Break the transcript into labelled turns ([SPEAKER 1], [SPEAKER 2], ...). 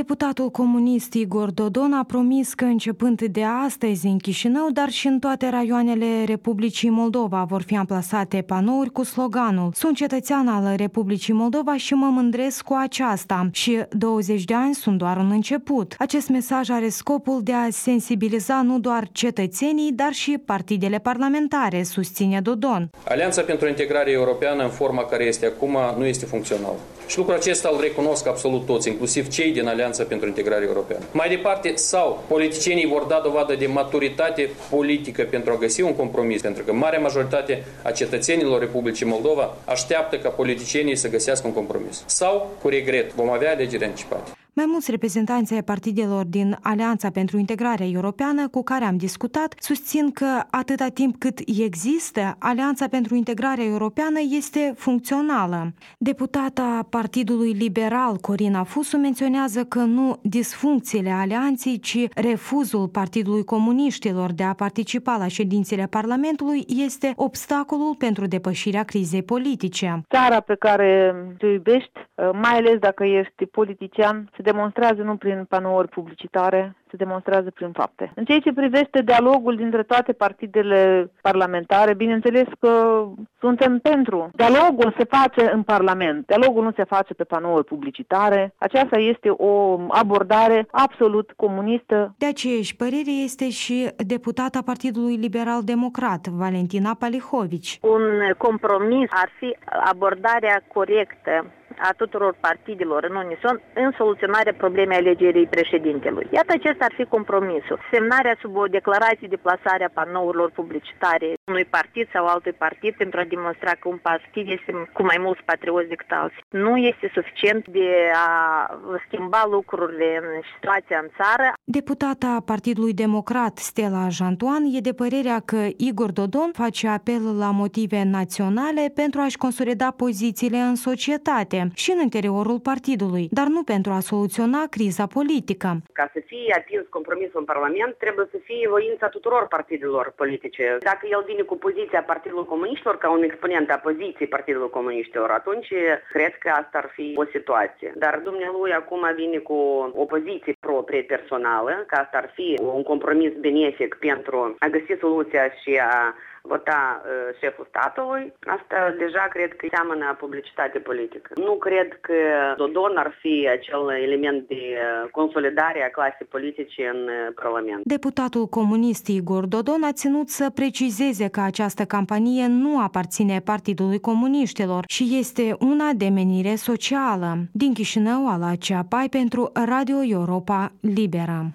[SPEAKER 1] Deputatul comunist Igor Dodon a promis că începând de astăzi în Chișinău, dar și în toate raioanele Republicii Moldova vor fi amplasate panouri cu sloganul "Sunt cetățean al Republicii Moldova și mă mândresc cu aceasta" și 20 de ani sunt doar un început. Acest mesaj are scopul de a sensibiliza nu doar cetățenii, dar și partidele parlamentare, susține Dodon.
[SPEAKER 2] Alianța pentru integrare europeană în forma care este acum nu este funcțională. Și lucrul acesta îl recunosc absolut toți, inclusiv cei din Alianța pentru integrare europeană. Mai departe, sau politicienii vor da dovadă de maturitate politică pentru a găsi un compromis, pentru că marea majoritate a cetățenilor Republicii Moldova așteaptă ca politicienii să găsească un compromis. Sau, cu regret, vom avea alegeri anticipate.
[SPEAKER 1] Mai mulți reprezentanți ai partidelor din Alianța pentru Integrarea Europeană cu care am discutat susțin că atâta timp cât există, Alianța pentru Integrarea Europeană este funcțională. Deputata Partidului Liberal Corina Fusu menționează că nu disfuncțiile alianței, ci refuzul Partidului Comuniștilor de a participa la ședințele Parlamentului este obstacolul pentru depășirea crizei politice.
[SPEAKER 3] Țara pe care te iubești, mai ales dacă ești politician, se demonstrează nu prin panouri publicitare, se demonstrează prin fapte. În ceea ce privește dialogul dintre toate partidele parlamentare, bineînțeles că suntem pentru. Dialogul se face în Parlament, dialogul nu se face pe panouri publicitare. Aceasta este o abordare absolut comunistă.
[SPEAKER 1] De aceeași părere este și deputata Partidului Liberal Democrat, Valentina Palihovici.
[SPEAKER 4] Un compromis ar fi abordarea corectă a tuturor partidelor în unison în soluționarea problemei alegerii președintelui. Iată, acesta ar fi compromisul. Semnarea sub o declarație de plasare a panourilor publicitare unui partid sau altui partid pentru a demonstra că un partid este cu mai mulți patrioți decât alții. Nu este suficient de a schimba lucrurile în situația în țară.
[SPEAKER 1] Deputata Partidului Democrat Stella Jantoan e de părerea că Igor Dodon face apel la motive naționale pentru a-și consolida pozițiile în societate și în interiorul partidului, dar nu pentru a soluționa criza politică.
[SPEAKER 5] Ca să fie atins compromisul în Parlament, trebuie să fie voința tuturor partidelor politice. Dacă el vine cu poziția Partidului Comuniștilor ca un exponent a poziției Partidului Comuniștilor, atunci cred că asta ar fi o situație. Dar dumnealui acum vine cu o poziție proprie personală, că asta ar fi un compromis benefic pentru a găsi soluția și a vota șeful statului, asta deja cred că seamănă publicitate politică. Nu cred că Dodon ar fi acel element de consolidare a clasei politice în Parlament.
[SPEAKER 1] Deputatul comunist Igor Dodon a ținut să precizeze că această campanie nu aparține Partidului Comuniștilor și este una de menire socială. Din Chișinău, Ala Ceapai pentru Radio Europa Liberă.